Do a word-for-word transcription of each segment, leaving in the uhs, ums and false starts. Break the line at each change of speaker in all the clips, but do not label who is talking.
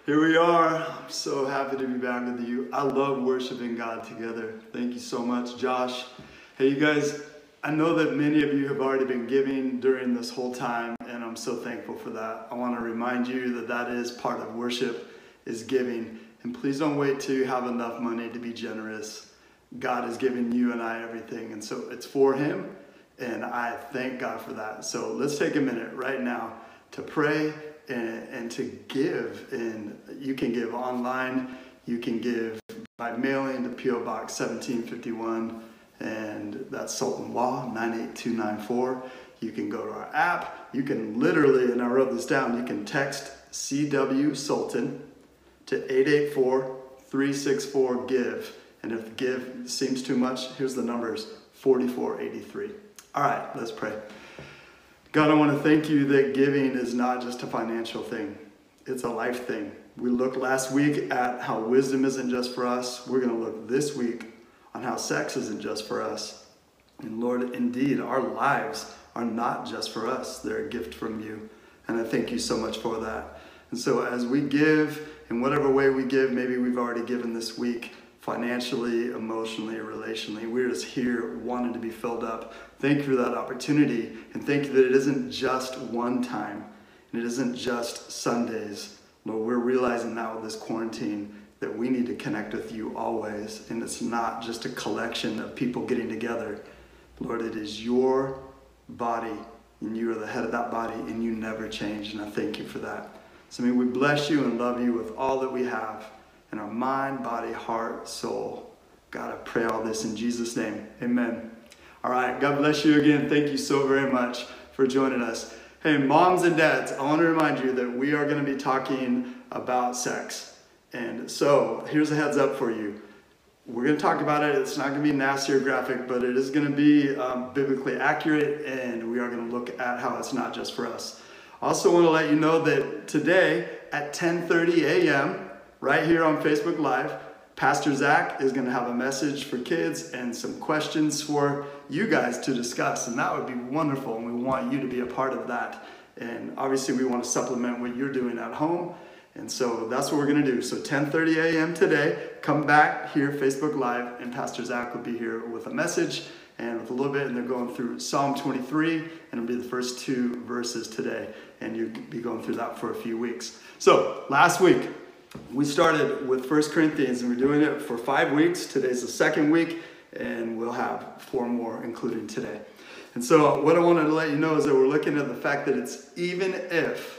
Here we are. I'm so happy to be back with you. I love worshiping God together. Thank you so much, Josh. Hey, you guys, I know that many of you have already been giving during this whole time, and I'm so thankful for that. I want to remind you that that is part of worship, is giving. And please don't wait till you have enough money to be generous. God has given you and I everything, and so it's for Him, and I thank God for that. So let's take a minute right now to pray and, and to give. And you can give online, you can give by mailing to P O Box seventeen fifty-one, and that's Sultan Wa nine eight two nine four. You can go to our app. You can literally, and I wrote this down, you can text C W Sultan to eight eight four, three six four, give. And if give seems too much, here's the numbers, forty-four eighty-three. All right, let's pray. God, I want to thank you that giving is not just a financial thing. It's a life thing. We looked last week at how wisdom isn't just for us. We're going to look this week on how sex isn't just for us. And Lord, indeed, our lives are not just for us. They're a gift from you. And I thank you so much for that. And so as we give, in whatever way we give, maybe we've already given this week, financially, emotionally, relationally, we're just here wanting to be filled up. Thank you for that opportunity, and thank you that it isn't just one time, and it isn't just Sundays. Lord, we're realizing now with this quarantine that we need to connect with you always, and it's not just a collection of people getting together. Lord, it is your body, and you are the head of that body, and you never change, and I thank you for that. So may we bless you and love you with all that we have in our mind, body, heart, soul. God, I pray all this in Jesus' name. Amen. All right, God bless you again. Thank you so very much for joining us. Hey, moms and dads, I want to remind you that we are going to be talking about sex. And so here's a heads up for you. We're going to talk about it. It's not going to be nasty or graphic, but it is going to be um, biblically accurate, and we are going to look at how it's not just for us. I also want to let you know that today at ten thirty a m, right here on Facebook Live, Pastor Zach is going to have a message for kids and some questions for you guys to discuss, and that would be wonderful, and we want you to be a part of that. And obviously we want to supplement what you're doing at home, and so that's what we're going to do. So ten thirty a m today, come back here, Facebook Live, and Pastor Zach will be here with a message and with a little bit, and they're going through Psalm twenty-three, and it'll be the first two verses today, and you'll be going through that for a few weeks. So last week, we started with First Corinthians, and we're doing it for five weeks. Today's the second week, and we'll have four more, including today. And so what I wanted to let you know is that we're looking at the fact that it's even if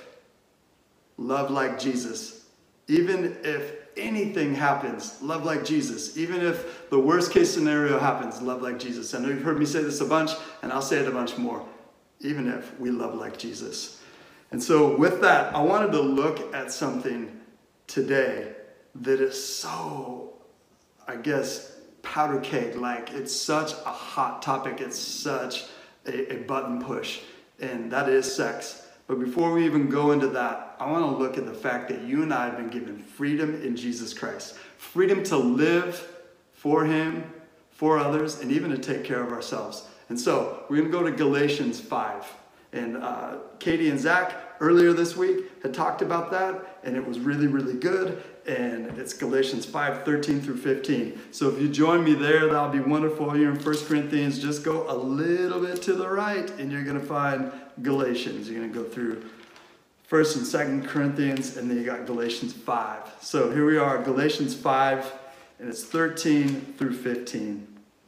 love like Jesus, even if anything happens, love like Jesus, even if the worst case scenario happens, love like Jesus. I know you've heard me say this a bunch, and I'll say it a bunch more, even if we love like Jesus. And so with that, I wanted to look at something today that is so, I guess, powder keg, like it's such a hot topic, it's such a, a button push, and that is sex. But before we even go into that, I want to look at the fact that you and I have been given freedom in Jesus Christ. Freedom to live for Him, for others, and even to take care of ourselves. And so we're going to go to Galatians five. And uh, Katie and Zach earlier this week had talked about that, and it was really, really good. And it's Galatians five, thirteen through fifteen. So if you join me there, that'll be wonderful. You're in First Corinthians, just go a little bit to the right, and you're going to find Galatians. You're going to go through First and Second Corinthians, and then you got Galatians five. So here we are, Galatians five, and it's thirteen through fifteen.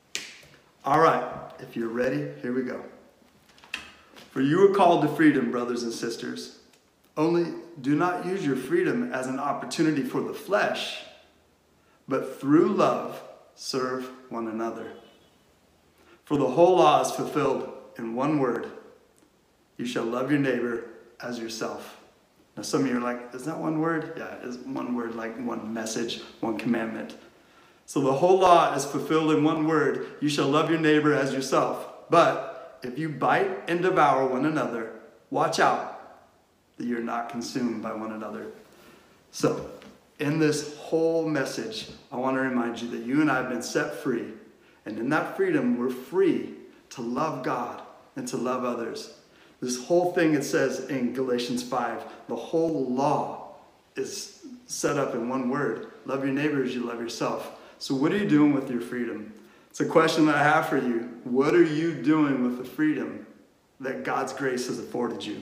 All right, if you're ready, here we go. For you are called to freedom, brothers and sisters. Only do not use your freedom as an opportunity for the flesh, but through love serve one another. For the whole law is fulfilled in one word: you shall love your neighbor as yourself. Now some of you are like, is that one word? Yeah, it is one word, like one message, one commandment. So the whole law is fulfilled in one word: you shall love your neighbor as yourself. But if you bite and devour one another, watch out that you're not consumed by one another. So, in this whole message, I want to remind you that you and I have been set free. And in that freedom, we're free to love God and to love others. This whole thing, it says in Galatians five, the whole law is set up in one word. Love your neighbor as you love yourself. So what are you doing with your freedom? It's a question that I have for you. What are you doing with the freedom that God's grace has afforded you?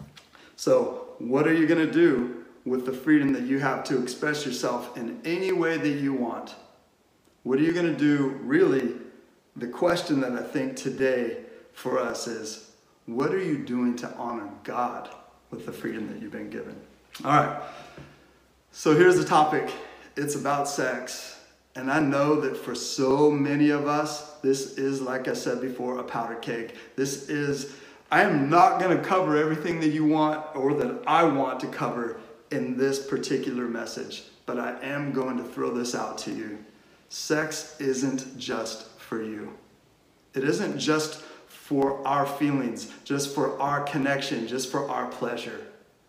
So what are you going to do with the freedom that you have to express yourself in any way that you want? What are you going to do? Really, the question that I think today for us is, what are you doing to honor God with the freedom that you've been given? All right. So here's the topic. It's about sex. And I know that for so many of us, this is, like I said before, a powder keg. This is, I am not going to cover everything that you want or that I want to cover in this particular message, but I am going to throw this out to you. Sex isn't just for you. It isn't just for our feelings, just for our connection, just for our pleasure.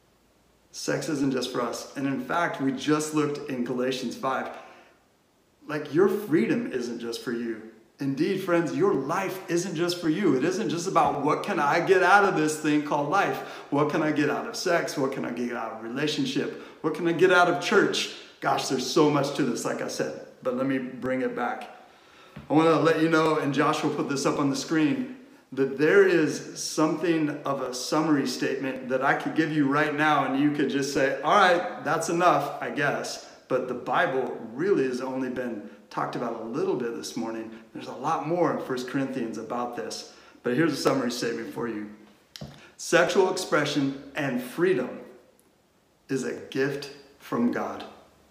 Sex isn't just for us. And in fact, we just looked in Galatians five. Like, your freedom isn't just for you. Indeed, friends, your life isn't just for you. It isn't just about what can I get out of this thing called life? What can I get out of sex? What can I get out of relationship? What can I get out of church? Gosh, there's so much to this, like I said. But let me bring it back. I want to let you know, and Joshua put this up on the screen, that there is something of a summary statement that I could give you right now, and you could just say, all right, that's enough, I guess. But the Bible really has only been talked about a little bit this morning. There's a lot more in First Corinthians about this. But here's a summary statement for you. Sexual expression and freedom is a gift from God.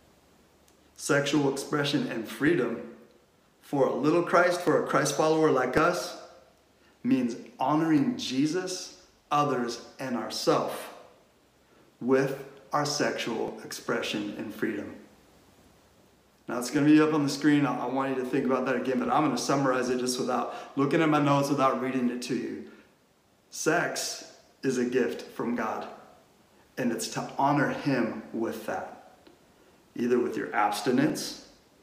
Sexual expression and freedom for a little Christ, for a Christ follower like us, means honoring Jesus, others, and ourselves with our sexual expression and freedom. Now, it's going to be up on the screen. I want you to think about that again, but I'm going to summarize it just without looking at my notes, without reading it to you. Sex is a gift from God, and it's to honor Him with that, either with your abstinence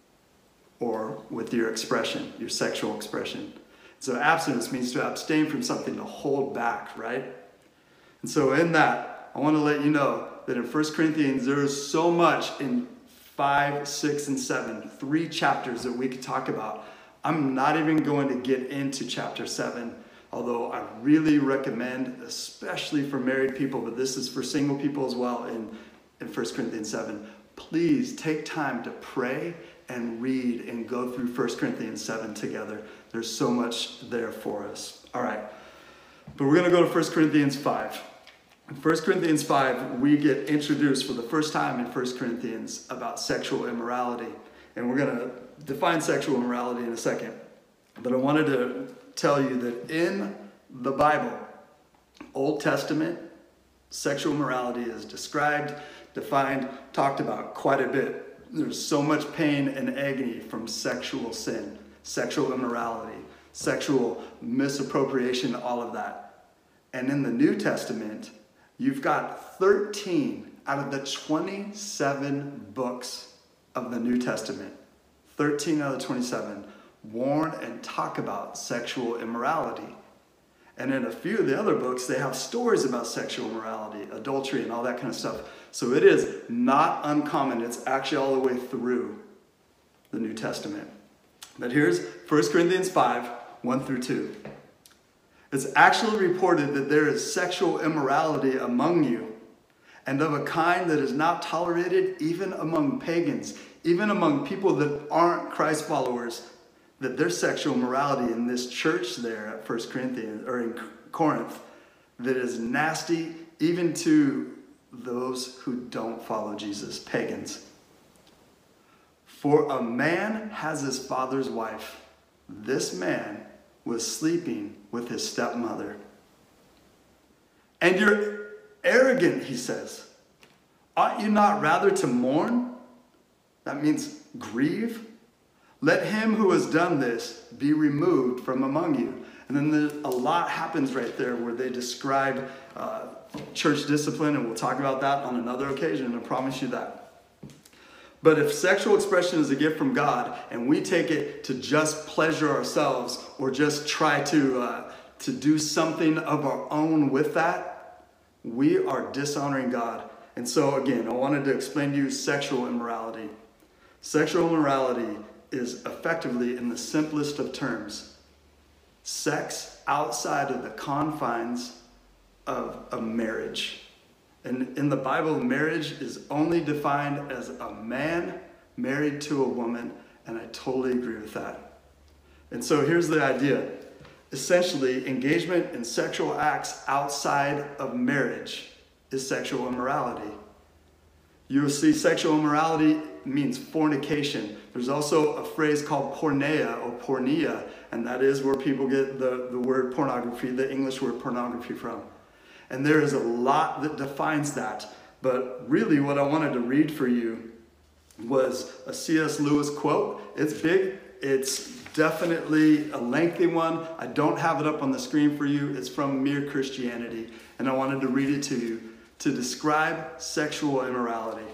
or with your expression, your sexual expression. So abstinence means to abstain from something, to hold back, right? And so in that, I want to let you know that in First Corinthians, there is so much in five, six, and seven, three chapters that we could talk about. I'm not even going to get into chapter seven, although I really recommend, especially for married people, but this is for single people as well in, in First Corinthians seven. Please take time to pray and read and go through First Corinthians seven together. There's so much there for us. All right, but we're going to go to First Corinthians five. In First Corinthians five, we get introduced for the first time in First Corinthians about sexual immorality. And we're going to define sexual immorality in a second. But I wanted to tell you that in the Bible, Old Testament, sexual immorality is described, defined, talked about quite a bit. There's so much pain and agony from sexual sin, sexual immorality, sexual misappropriation, all of that. And in the New Testament, you've got thirteen out of the twenty-seven books of the New Testament, thirteen out of the twenty-seven, warn and talk about sexual immorality. And in a few of the other books, they have stories about sexual immorality, adultery, and all that kind of stuff. So it is not uncommon. It's actually all the way through the New Testament. But here's First Corinthians five, one through two. It's actually reported that there is sexual immorality among you, and of a kind that is not tolerated even among pagans, even among people that aren't Christ followers, that there's sexual immorality in this church there at First Corinthians, or in Corinth, that is nasty even to those who don't follow Jesus, pagans. For a man has his father's wife. This man was sleeping with his stepmother. And you're arrogant, he says. Ought you not rather to mourn? That means grieve. Let him who has done this be removed from among you. And then there's a lot happens right there where they describe uh, church discipline, and we'll talk about that on another occasion, I promise you that. But if sexual expression is a gift from God, and we take it to just pleasure ourselves, or just try to, uh, to do something of our own with that, we are dishonoring God. And so again, I wanted to explain to you sexual immorality. Sexual immorality is effectively, in the simplest of terms, sex outside of the confines of a marriage. And in the Bible, marriage is only defined as a man married to a woman, and I totally agree with that. And so here's the idea. Essentially, engagement in sexual acts outside of marriage is sexual immorality. You'll see sexual immorality means fornication. There's also a phrase called porneia or pornea, and that is where people get the, the word pornography, the English word pornography from. And there is a lot that defines that. But really what I wanted to read for you was a C S Lewis quote. It's big. It's definitely a lengthy one. I don't have it up on the screen for you. It's from Mere Christianity. And I wanted to read it to you to describe sexual immorality.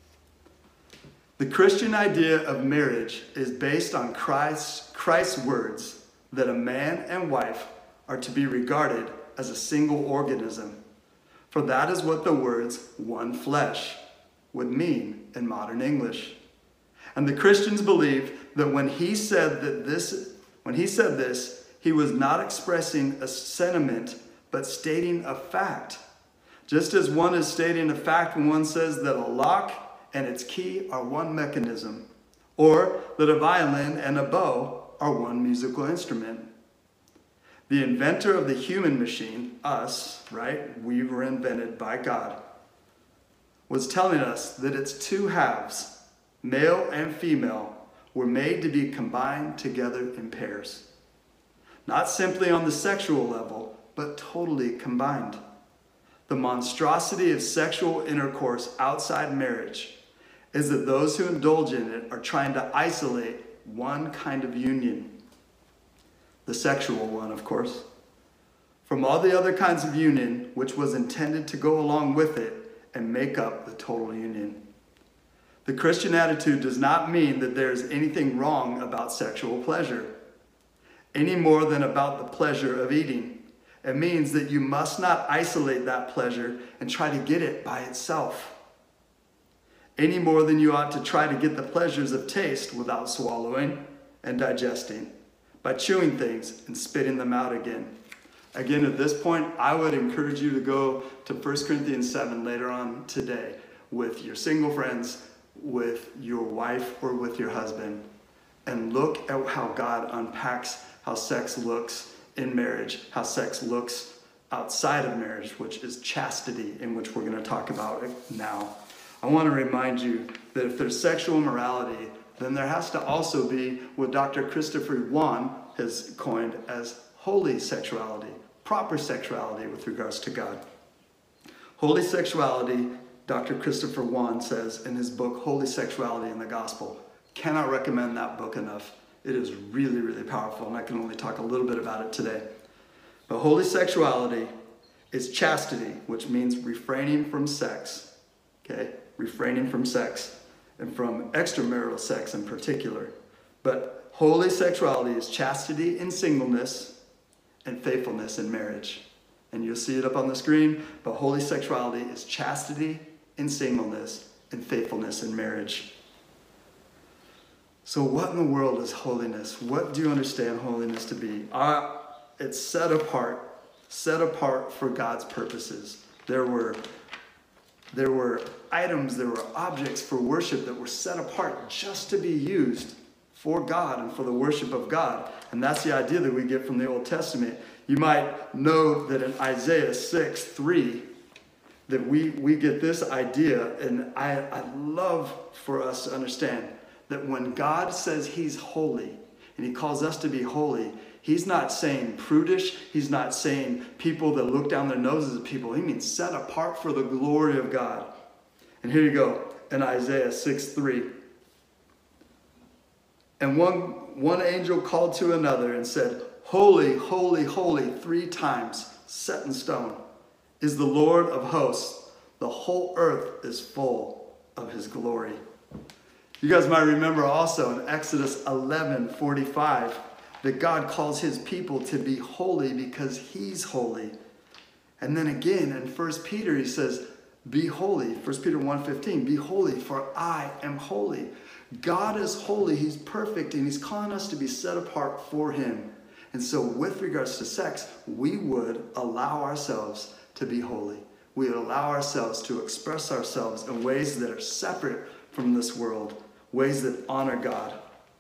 The Christian idea of marriage is based on Christ, Christ's words that a man and wife are to be regarded as a single organism. For that is what the words one flesh would mean in modern English. And the Christians believe that when he said that this, when he said this, he was not expressing a sentiment, but stating a fact. Just as one is stating a fact when one says that a lock and its key are one mechanism, or that a violin and a bow are one musical instrument. The inventor of the human machine, us, right? We were invented by God, was telling us that its two halves, male and female, were made to be combined together in pairs. Not simply on the sexual level, but totally combined. The monstrosity of sexual intercourse outside marriage is that those who indulge in it are trying to isolate one kind of union. The sexual one, of course, from all the other kinds of union which was intended to go along with it and make up the total union. The Christian attitude does not mean that there is anything wrong about sexual pleasure, any more than about the pleasure of eating. It means that you must not isolate that pleasure and try to get it by itself, any more than you ought to try to get the pleasures of taste without swallowing and digesting, by chewing things and spitting them out again. Again, at this point, I would encourage you to go to First Corinthians seven later on today with your single friends, with your wife or with your husband, and look at how God unpacks how sex looks in marriage, how sex looks outside of marriage, which is chastity, in which we're going to talk about it now. I want to remind you that if there's sexual immorality, then there has to also be what Doctor Christopher Yuan has coined as holy sexuality, proper sexuality with regards to God. Holy sexuality, Doctor Christopher Yuan says in his book, Holy Sexuality in the Gospel. Cannot recommend that book enough. It is really, really powerful, and I can only talk a little bit about it today. But holy sexuality is chastity, which means refraining from sex, okay? Refraining from sex, and from extramarital sex in particular. But holy sexuality is chastity in singleness and faithfulness in marriage. And you'll see it up on the screen, but holy sexuality is chastity in singleness and faithfulness in marriage. So what in the world is holiness? What do you understand holiness to be? Uh, it's set apart, set apart for God's purposes. There were There were items, there were objects for worship that were set apart just to be used for God and for the worship of God. And that's the idea that we get from the Old Testament. You might know that in Isaiah six three, that we, we get this idea, and I, I love for us to understand that when God says he's holy, and he calls us to be holy, he's not saying prudish. He's not saying people that look down their noses at people. He means set apart for the glory of God. And here you go in Isaiah six three. And one, one angel called to another and said, holy, holy, holy, three times, set in stone, is the Lord of hosts. The whole earth is full of his glory. You guys might remember also in Exodus eleven forty-five, that God calls his people to be holy because he's holy. And then again in First Peter, he says, Be holy. First Peter one fifteen, be holy, for I am holy. God is holy. He's perfect, and he's calling us to be set apart for him. And so with regards to sex, we would allow ourselves to be holy. We would allow ourselves to express ourselves in ways that are separate from this world, ways that honor God.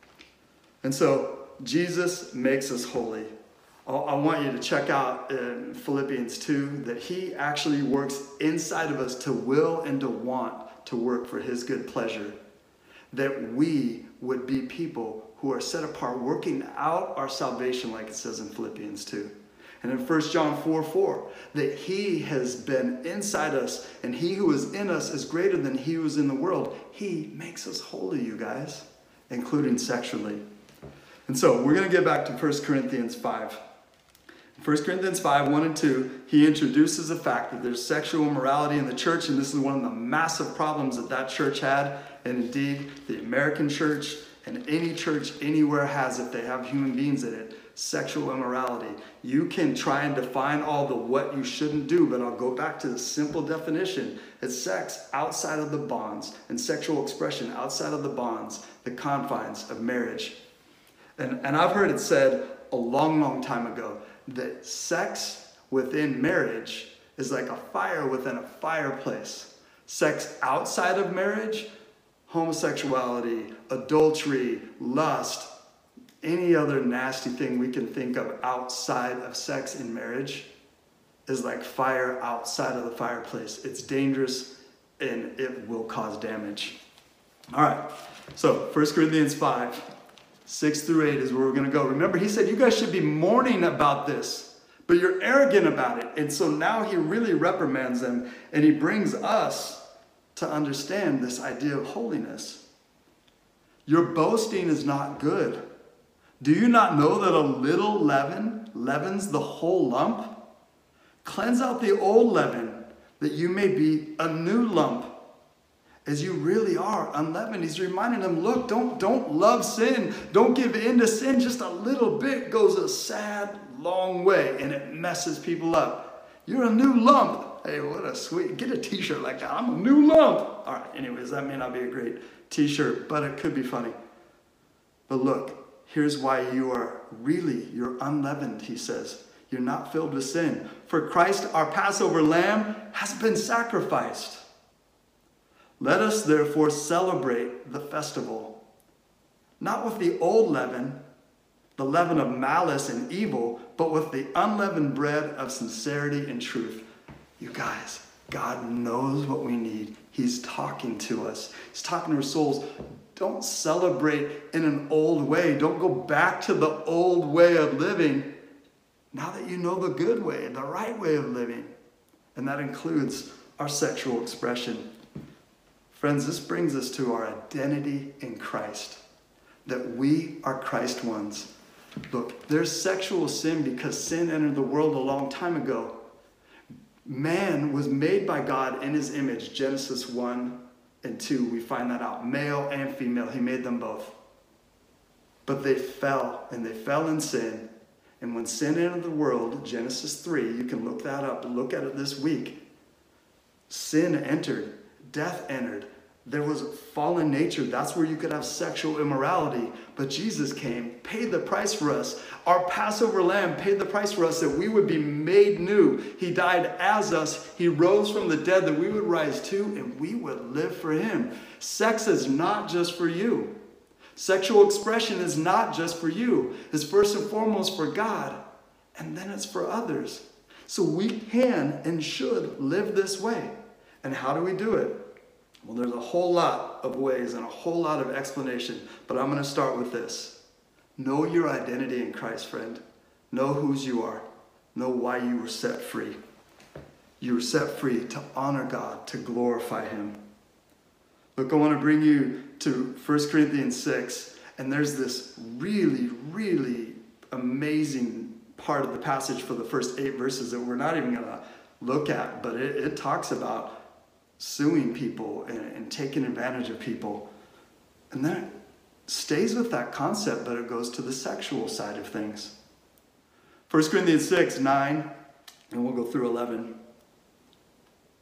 And so Jesus makes us holy. I want you to check out in Philippians two that he actually works inside of us to will and to want to work for his good pleasure. That we would be people who are set apart, working out our salvation, like it says in Philippians two. And in First John four four, that he has been inside us, and he who is in us is greater than he who is in the world. He makes us holy, you guys, including sexually. And so we're going to get back to First Corinthians five. First Corinthians five, one and two, he introduces the fact that there's sexual immorality in the church, and this is one of the massive problems that that church had, and indeed the American church and any church anywhere has if they have human beings in it. Sexual immorality. You can try and define all the what you shouldn't do, but I'll go back to the simple definition. It's sex outside of the bonds and sexual expression outside of the bonds, the confines of marriage. And, and I've heard it said a long, long time ago that sex within marriage is like a fire within a fireplace. Sex outside of marriage, homosexuality, adultery, lust, any other nasty thing we can think of outside of sex in marriage is like fire outside of the fireplace. It's dangerous and it will cause damage. All right, so First Corinthians five, six through eight is where we're going to go. Remember, he said you guys should be mourning about this, but you're arrogant about it. And so now he really reprimands them, and he brings us to understand this idea of holiness. Your boasting is not good. Do you not know that a little leaven leavens the whole lump? Cleanse out the old leaven, that you may be a new lump, as you really are, unleavened. He's reminding them, look, don't, don't love sin. Don't give in to sin. Just a little bit goes a sad, long way, and it messes people up. You're a new lump. Hey, what a sweet, get a t-shirt like that. I'm a new lump. All right, anyways, that may not be a great t-shirt, but it could be funny. But look, here's why you are really, you're unleavened, he says. You're not filled with sin. For Christ, our Passover lamb, has been sacrificed. Let us therefore celebrate the festival, not with the old leaven, the leaven of malice and evil, but with the unleavened bread of sincerity and truth. You guys, God knows what we need. He's talking to us. He's talking to our souls. Don't celebrate in an old way. Don't go back to the old way of living now that you know the good way, the right way of living. And that includes our sexual expression. Friends, this brings us to our identity in Christ, that we are Christ ones. Look, there's sexual sin because sin entered the world a long time ago. Man was made by God in his image. Genesis one and two, we find that out. Male and female, he made them both. But they fell, and they fell in sin. And when sin entered the world, Genesis three, you can look that up, look at it this week. Sin entered, death entered. There was fallen nature. That's where you could have sexual immorality. But Jesus came, paid the price for us. Our Passover lamb paid the price for us that we would be made new. He died as us. He rose from the dead that we would rise too, and we would live for him. Sex is not just for you. Sexual expression is not just for you. It's first and foremost for God, and then it's for others. So we can and should live this way. And how do we do it? Well, there's a whole lot of ways and a whole lot of explanation, but I'm going to start with this. Know your identity in Christ, friend. Know whose you are. Know why you were set free. You were set free to honor God, to glorify him. Look, I want to bring you to First Corinthians six, and there's this really, really amazing part of the passage for the first eight verses that we're not even going to look at, but it, it talks about suing people and, and taking advantage of people. And then it stays with that concept, but it goes to the sexual side of things. First Corinthians six, nine, and we'll go through eleven.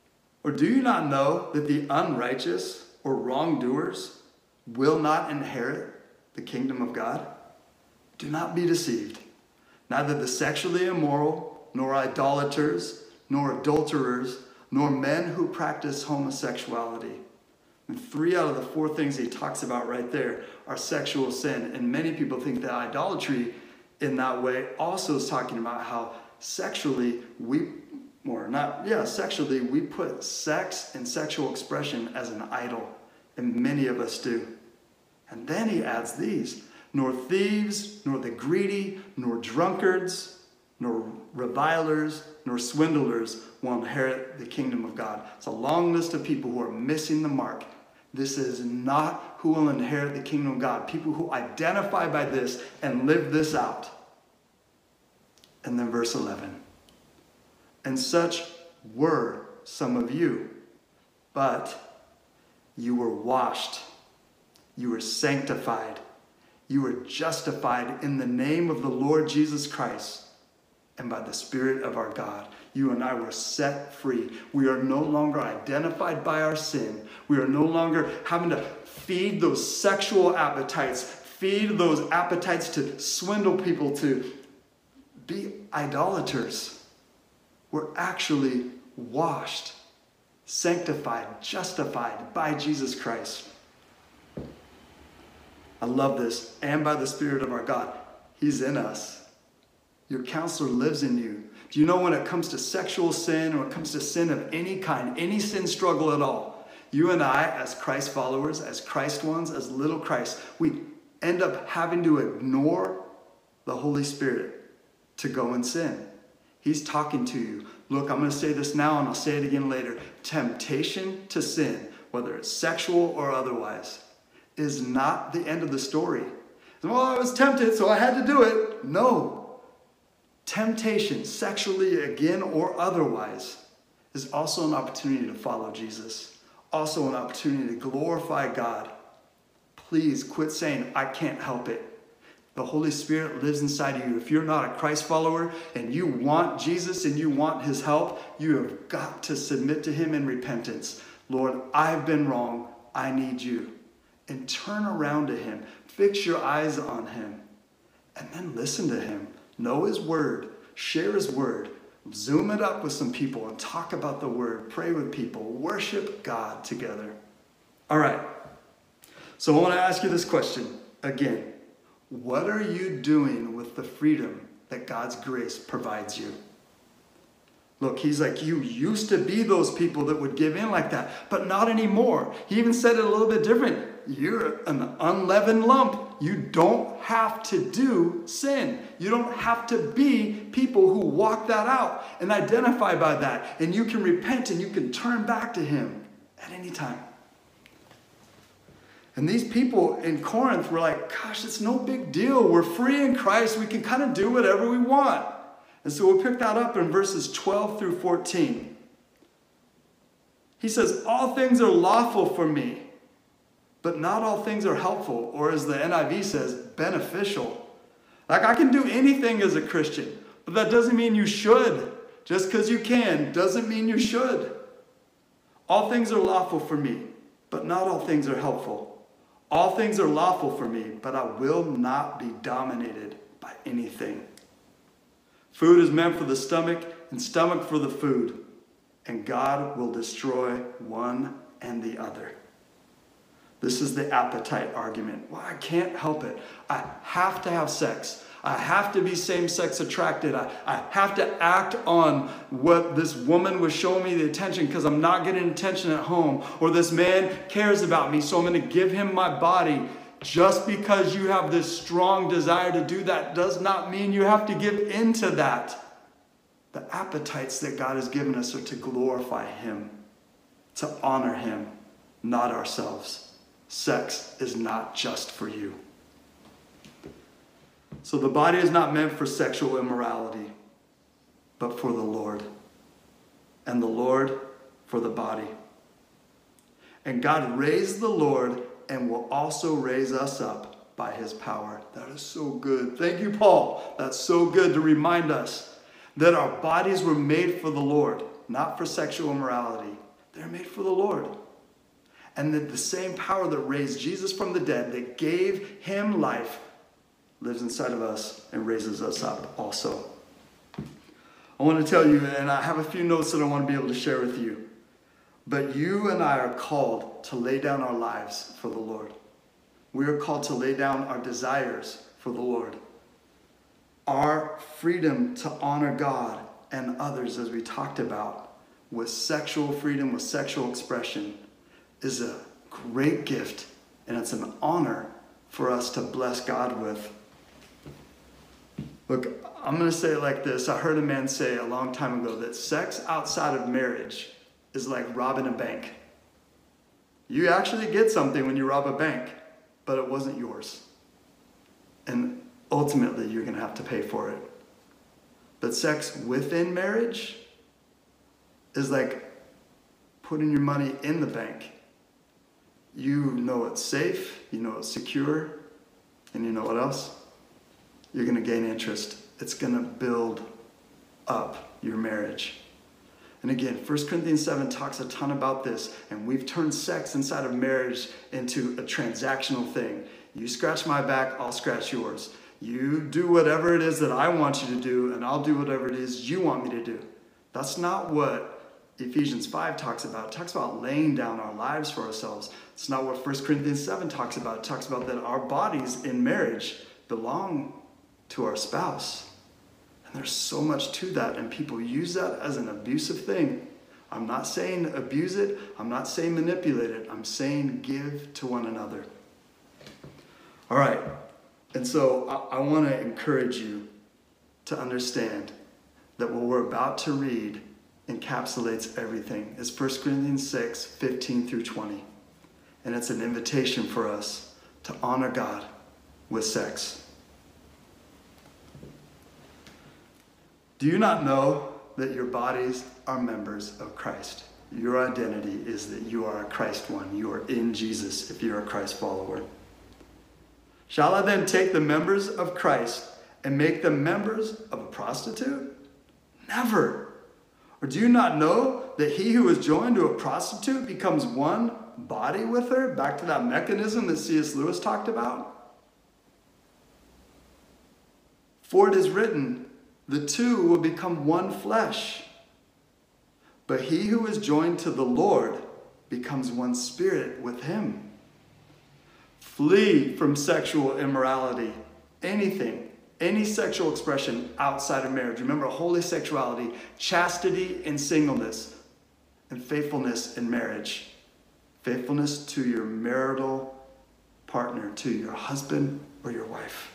Or do you not know that the unrighteous or wrongdoers will not inherit the kingdom of God? Do not be deceived. Neither the sexually immoral, nor idolaters, nor adulterers, nor men who practice homosexuality. And three out of the four things he talks about right there are sexual sin. And many people think that idolatry in that way also is talking about how sexually we, or not, yeah, sexually we put sex and sexual expression as an idol. And many of us do. And then he adds these: nor thieves, nor the greedy, nor drunkards, nor revilers, nor swindlers will inherit the kingdom of God. It's a long list of people who are missing the mark. This is not who will inherit the kingdom of God. People who identify by this and live this out. And then verse eleven. And such were some of you, but you were washed, you were sanctified, you were justified in the name of the Lord Jesus Christ and by the Spirit of our God. You and I were set free. We are no longer identified by our sin. We are no longer having to feed those sexual appetites, feed those appetites to swindle people, to be idolaters. We're actually washed, sanctified, justified by Jesus Christ. I love this. And by the Spirit of our God. He's in us. Your counselor lives in you. Do you know when it comes to sexual sin, or it comes to sin of any kind, any sin struggle at all, you and I, as Christ followers, as Christ ones, as little Christ, we end up having to ignore the Holy Spirit to go and sin. He's talking to you. Look, I'm going to say this now and I'll say it again later. Temptation to sin, whether it's sexual or otherwise, is not the end of the story. Well, I was tempted, so I had to do it. No. Temptation, sexually again or otherwise, is also an opportunity to follow Jesus. Also an opportunity to glorify God. Please quit saying, I can't help it. The Holy Spirit lives inside of you. If you're not a Christ follower and you want Jesus and you want his help, you have got to submit to him in repentance. Lord, I've been wrong. I need you. And turn around to him. Fix your eyes on him. And then listen to him. Know his word. Share his word. Zoom it up with some people and talk about the word. Pray with people. Worship God together. All right. So I want to ask you this question again. What are you doing with the freedom that God's grace provides you? Look, he's like, you used to be those people that would give in like that, but not anymore. He even said it a little bit different. You're an unleavened lump. You don't have to do sin. You don't have to be people who walk that out and identify by that. And you can repent and you can turn back to him at any time. And these people in Corinth were like, gosh, it's no big deal. We're free in Christ. We can kind of do whatever we want. And so we'll pick that up in verses twelve through fourteen. He says, all things are lawful for me, but not all things are helpful, or as the N I V says, beneficial. Like, I can do anything as a Christian, but that doesn't mean you should. Just because you can doesn't mean you should. All things are lawful for me, but not all things are helpful. All things are lawful for me, but I will not be dominated by anything. Food is meant for the stomach, and stomach for the food. And God will destroy one and the other. This is the appetite argument. Well, I can't help it. I have to have sex. I have to be same-sex attracted. I, I have to act on what this woman was showing me the attention because I'm not getting attention at home. Or this man cares about me, so I'm going to give him my body. Just because you have this strong desire to do that does not mean you have to give into that. The appetites that God has given us are to glorify him, to honor him, not ourselves. Sex is not just for you. So the body is not meant for sexual immorality, but for the Lord. And the Lord for the body. And God raised the Lord and will also raise us up by his power. That is so good. Thank you, Paul. That's so good to remind us that our bodies were made for the Lord, not for sexual immorality. They're made for the Lord. And that the same power that raised Jesus from the dead, that gave him life, lives inside of us and raises us up also. I want to tell you, and I have a few notes that I want to be able to share with you, but you and I are called to lay down our lives for the Lord. We are called to lay down our desires for the Lord. Our freedom to honor God and others, as we talked about, with sexual freedom, with sexual expression, is a great gift, and it's an honor for us to bless God with. Look, I'm going to say it like this. I heard a man say a long time ago that sex outside of marriage is like robbing a bank. You actually get something when you rob a bank, but it wasn't yours. And ultimately, you're going to have to pay for it. But sex within marriage is like putting your money in the bank. You know it's safe, you know it's secure, and you know what else? You're going to gain interest. It's going to build up your marriage. And again, First Corinthians seven talks a ton about this, and we've turned sex inside of marriage into a transactional thing. You scratch my back, I'll scratch yours. You do whatever it is that I want you to do, and I'll do whatever it is you want me to do. That's not what Ephesians five talks about. It talks about laying down our lives for ourselves. It's not what First Corinthians seven talks about. It talks about that our bodies in marriage belong to our spouse. And there's so much to that, and people use that as an abusive thing. I'm not saying abuse it. I'm not saying manipulate it. I'm saying give to one another. All right. And so I, I want to encourage you to understand that what we're about to read encapsulates everything. It's First Corinthians six, fifteen through twenty. And it's an invitation for us to honor God with sex. Do you not know that your bodies are members of Christ? Your identity is that you are a Christ one. You are in Jesus if you're a Christ follower. Shall I then take the members of Christ and make them members of a prostitute? Never. Or do you not know that he who is joined to a prostitute becomes one body with her? Back to that mechanism that C S Lewis talked about. For it is written, the two will become one flesh. But he who is joined to the Lord becomes one spirit with him. Flee from sexual immorality. Anything, any sexual expression outside of marriage. Remember, holy sexuality, chastity in singleness, and faithfulness in marriage. Faithfulness to your marital partner, to your husband or your wife.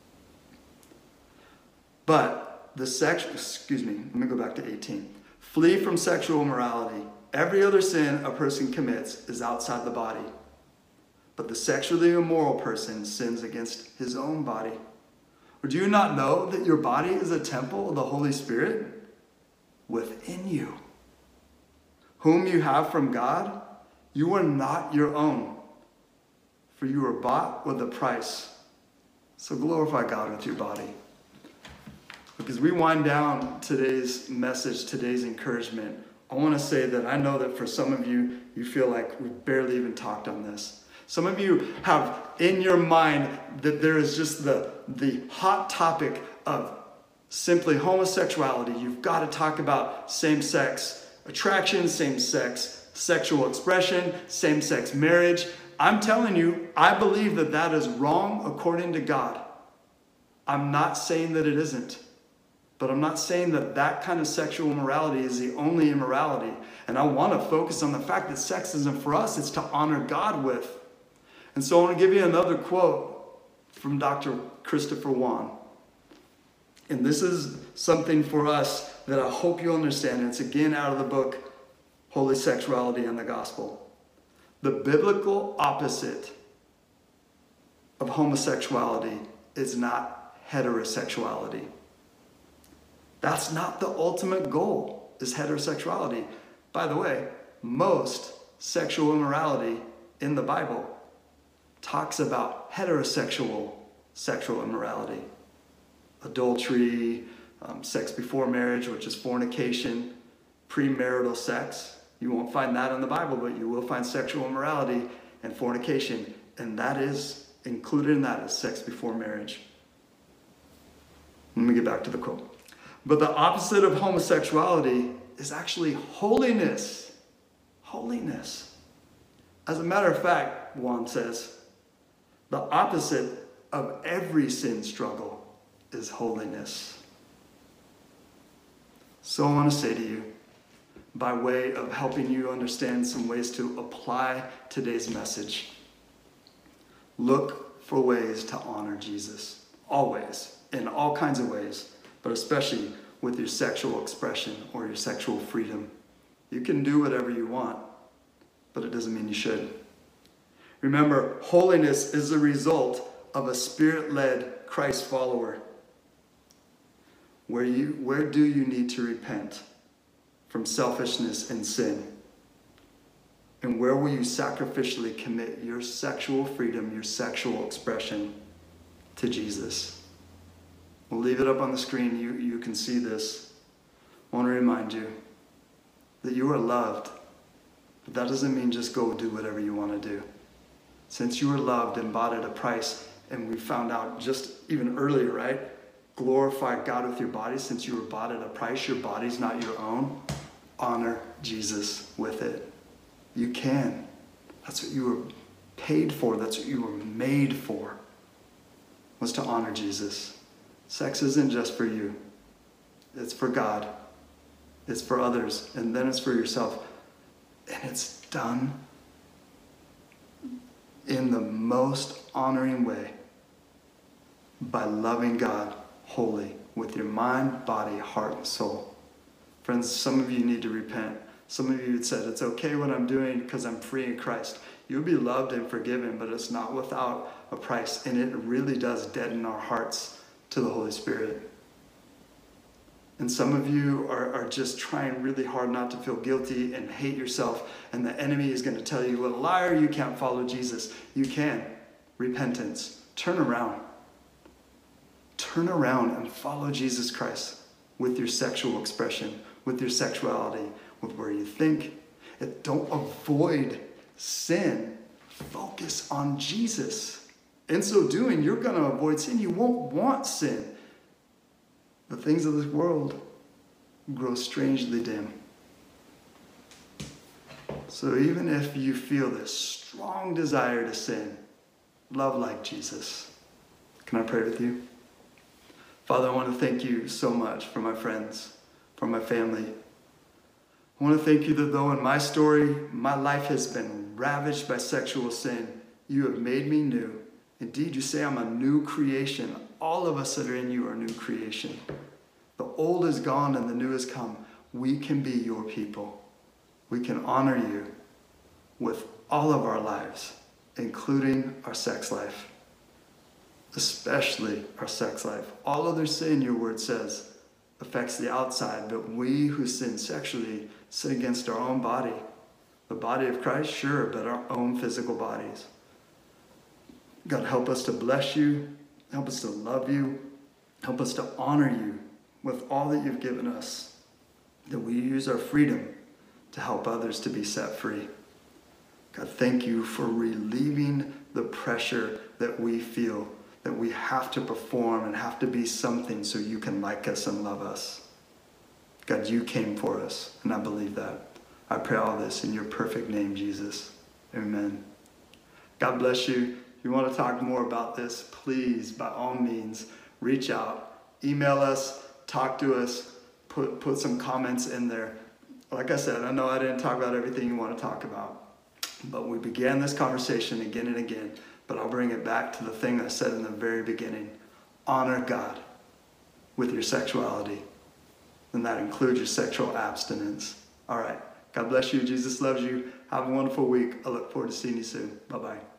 But the sex, excuse me, let me go back to eighteen. Flee from sexual immorality. Every other sin a person commits is outside the body. But the sexually immoral person sins against his own body. Or do you not know that your body is a temple of the Holy Spirit within you, whom you have from God? You are not your own, for you were bought with a price. So glorify God with your body. Because we wind down today's message, today's encouragement, I want to say that I know that for some of you, you feel like we've barely even talked on this. Some of you have in your mind that there is just the, the hot topic of simply homosexuality. You've got to talk about same-sex attraction, same-sex sexual expression, same-sex marriage. I'm telling you, I believe that that is wrong according to God. I'm not saying that it isn't. But I'm not saying that that kind of sexual immorality is the only immorality. And I want to focus on the fact that sex isn't for us, it's to honor God with. And so I want to give you another quote from Doctor Christopher Wan. And this is something for us that I hope you understand. And it's again out of the book, Holy Sexuality and the Gospel. The biblical opposite of homosexuality is not heterosexuality. That's not the ultimate goal, is heterosexuality. By the way, most sexual immorality in the Bible talks about heterosexual sexual immorality. Adultery, um, sex before marriage, which is fornication, premarital sex. You won't find that in the Bible, but you will find sexual immorality and fornication. And that is, included in that is sex before marriage. Let me get back to the quote. But the opposite of homosexuality is actually holiness. Holiness. As a matter of fact, Juan says, the opposite of every sin struggle is holiness. So I want to say to you, by way of helping you understand some ways to apply today's message, look for ways to honor Jesus. Always, in all kinds of ways, but especially with your sexual expression or your sexual freedom. You can do whatever you want, but it doesn't mean you should. Remember, holiness is the result of a Spirit-led Christ follower. Where you, where do you need to repent from selfishness and sin? And where will you sacrificially commit your sexual freedom, your sexual expression to Jesus? We'll leave it up on the screen. You, you can see this. I want to remind you that you are loved. But that doesn't mean just go do whatever you want to do. Since you were loved and bought at a price, and we found out just even earlier, right? Glorify God with your body. Since you were bought at a price, your body's not your own. Honor Jesus with it. You can. That's what you were paid for. That's what you were made for, was to honor Jesus. Sex isn't just for you. It's for God. It's for others. And then it's for yourself. And it's done in the most honoring way by loving God wholly with your mind, body, heart, and soul. Friends, some of you need to repent. Some of you had said, it's okay what I'm doing because I'm free in Christ. You'll be loved and forgiven, but it's not without a price. And it really does deaden our hearts to the Holy Spirit. And some of you are, are just trying really hard not to feel guilty and hate yourself. And the enemy is going to tell you, what a liar, you can't follow Jesus. You can. Repentance. Turn around. Turn around and follow Jesus Christ with your sexual expression, with your sexuality, with where you think. It, don't avoid sin. Focus on Jesus. In so doing, you're going to avoid sin. You won't want sin. The things of this world grow strangely dim. So even if you feel this strong desire to sin, love like Jesus. Can I pray with you? Father, I want to thank you so much for my friends, for my family. I want to thank you that though in my story, my life has been ravaged by sexual sin, you have made me new. Indeed, you say I'm a new creation. All of us that are in you are new creation. The old is gone and the new has come. We can be your people. We can honor you with all of our lives, including our sex life, especially our sex life. All other sin, your word says, affects the outside, but we who sin sexually sin against our own body. The body of Christ, sure, but our own physical bodies. God, help us to bless you. Help us to love you. Help us to honor you with all that you've given us. That we use our freedom to help others to be set free. God, thank you for relieving the pressure that we feel, that we have to perform and have to be something so you can like us and love us. God, you came for us, and I believe that. I pray all this in your perfect name, Jesus. Amen. God bless you. If you want to talk more about this, please, by all means, reach out, email us, talk to us, put, put some comments in there. Like I said, I know I didn't talk about everything you want to talk about, but we began this conversation again and again, but I'll bring it back to the thing I said in the very beginning. Honor God with your sexuality, and that includes your sexual abstinence. All right. God bless you. Jesus loves you. Have a wonderful week. I look forward to seeing you soon. Bye-bye.